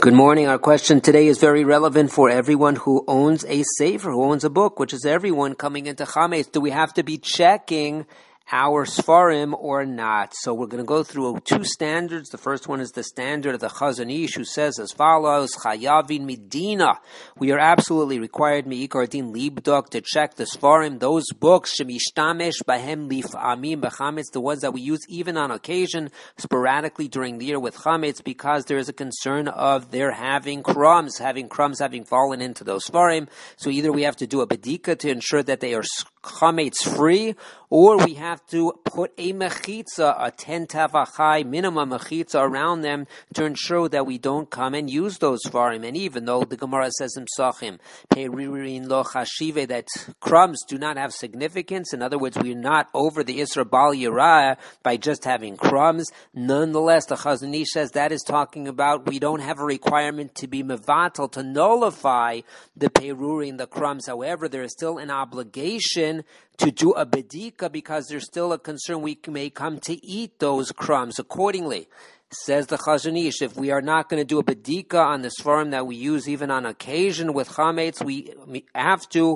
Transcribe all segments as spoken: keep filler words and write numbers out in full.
Good morning. Our question today is very relevant for everyone who owns a sefer, who owns a book, which is everyone coming into Chametz. Do we have to be checking our Sfarim or not? So we're going to go through two standards. The first one is the standard of the Chazon Ish, who says as follows: Chayavin Medina. We are absolutely required, Me'ikar Din Libdok, to check the Sfarim, those books, Shemishtamesh Bahem Lif'amim B'Chametz, the ones that we use even on occasion, sporadically during the year with Chametz, because there is a concern of their having crumbs, having crumbs having fallen into those Sfarim. So either we have to do a bedika to ensure that they are Chametz free, or we have to put a mechitza, a ten tavachai minimum mechitza around them to ensure that we don't come and use those farim. And even though the Gemara says in Psachim, peririn lo chashive, that crumbs do not have significance, in other words, we're not over the Isra Bal Yirah by just having crumbs, nonetheless, the Chazon Ish says that is talking about we don't have a requirement to be mevatel, to nullify the perurin, the crumbs. However, there is still an obligation to do a bedika because there's still a concern we may come to eat those crumbs accordingly. Says the Chazon Ish, if we are not going to do a bedika on the sfarim that we use even on occasion with chametz, we have to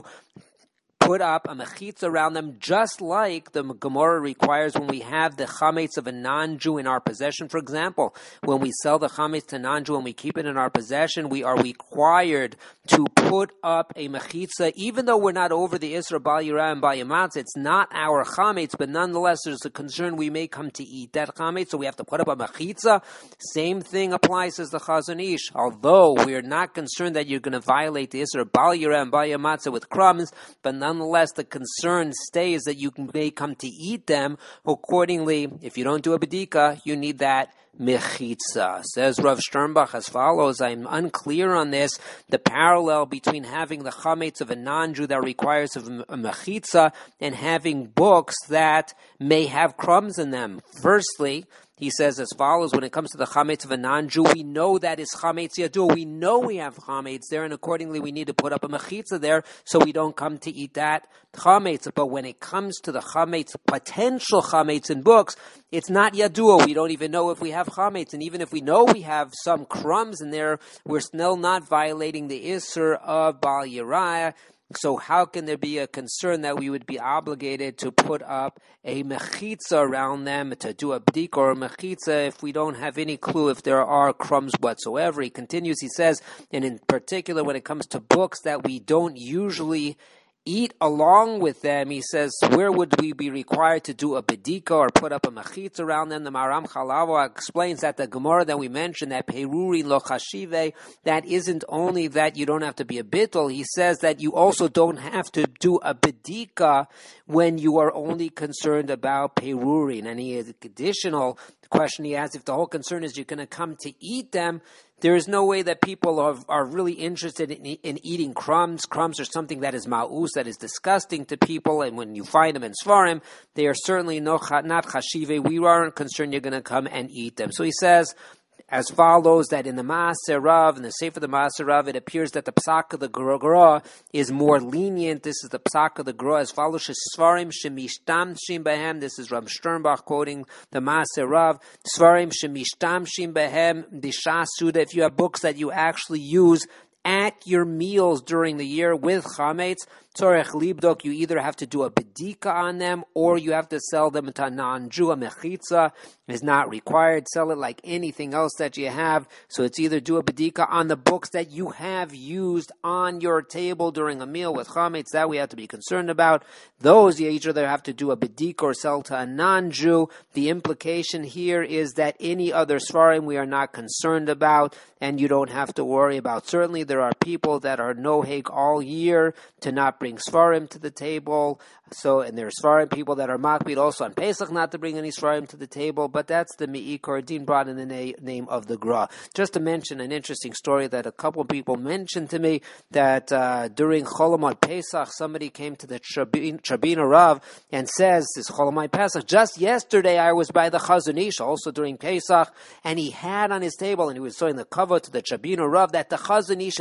put up a mechitza around them, just like the Gemara requires when we have the chametz of a non-Jew in our possession. For example, when we sell the chametz to non-Jew and we keep it in our possession, we are required to put up a mechitza, even though we're not over the Isra Bal Yirah and Bal Yamatz. It's not our chametz, but nonetheless, there's a concern we may come to eat that chametz, so we have to put up a mechitza. Same thing applies as the Chazon Ish. Although we are not concerned that you're going to violate the Isra Bal Yirah and Bal Yamatz with crumbs, but nonetheless, Nonetheless, the concern stays that you may come to eat them. Accordingly, if you don't do a bedika, you need that mechitza. Says Rav Sternbach as follows: I'm unclear on this, the parallel between having the chametz of a non-Jew that requires a mechitza and having books that may have crumbs in them. Firstly, he says as follows: when it comes to the chametz of a non-Jew, we know that is chametz yadur. We know we have chametz there, and accordingly we need to put up a mechitza there so we don't come to eat that chametz. But when it comes to the chametz, potential chametz in books, it's not yadur. We don't even know if we have chametz, and even if we know we have some crumbs in there, we're still not violating the Isser of Bal Yirah. So how can there be a concern that we would be obligated to put up a mechitza around them, to do a bdik or a mechitza, if we don't have any clue if there are crumbs whatsoever? He continues, he says, and in particular when it comes to books that we don't usually eat along with them, he says, where would we be required to do a bedika or put up a mechitza around them? The Maram Chalava explains that the Gemara that we mentioned, that peruri lo chashive, that isn't only that you don't have to be a bittul, he says that you also don't have to do a bedika when you are only concerned about perurin. And he has additional question he has, if the whole concern is you're going to come to eat them, there is no way that people are, are really interested in, in eating crumbs. Crumbs are something that is ma'us, that is disgusting to people, and when you find them in Sfarim, they are certainly no, not chashive. We aren't concerned you're going to come and eat them. So he says as follows, that in the Maaser Rav, in the Sefer of the Maaser Rav, it appears that the Psak of the Gra is more lenient. This is the Psak of the Gra as follows: Svarim shemishtamshim behem. This is Rav Sternbach quoting the Maaser Rav. Svarim shemishtamshim behem disha suda. If you have books that you actually use at your meals during the year with chametz, tzorech libdok, you either have to do a bedika on them or you have to sell them to a non-Jew. A mechitza is not required. Sell it like anything else that you have. So it's either do a bedika on the books that you have used on your table during a meal with chametz, that we have to be concerned about. Those you either have to do a bedika or sell to a non-Jew. The implication here is that any other svarim we are not concerned about and you don't have to worry about. Certainly there are people that are noheg all year to not bring svarim to the table. So, and there are svarim people that are makbid also on Pesach not to bring any svarim to the table, but that's the Me'ikar Din brought in the na- name of the Gra. Just to mention an interesting story that a couple of people mentioned to me, that uh, during Cholamot Pesach, somebody came to the Trabina Rav and says, this Cholamot Pesach, just yesterday I was by the Chazon Ish, also during Pesach, and he had on his table, and he was showing the cover to the Trabina Rav, that the Chazon Ish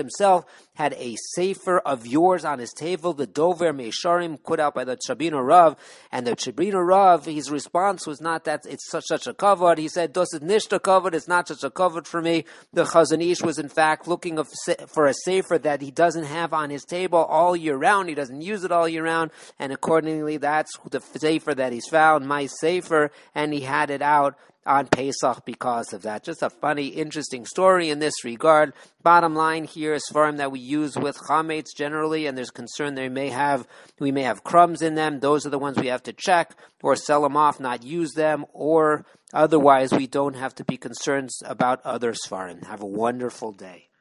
himself had a sefer of yours on his table, the Dover Meisharim, put out by the Trabino Rav, and the Trabino Rav, his response was not that it's such such a kavod. He said, "Das is nicht a kavod. It's not such a kavod for me." The Chazon Ish was in fact looking for a sefer that he doesn't have on his table all year round. He doesn't use it all year round, and accordingly, that's the sefer that he's found, my sefer, and he had it out on Pesach because of that. Just a funny, interesting story in this regard. Bottom line here is Sfarim that we use with chametz generally, and there's concern they may have, we may have crumbs in them. Those are the ones we have to check or sell them off, not use them, or otherwise we don't have to be concerned about other Sfarim. Have a wonderful day.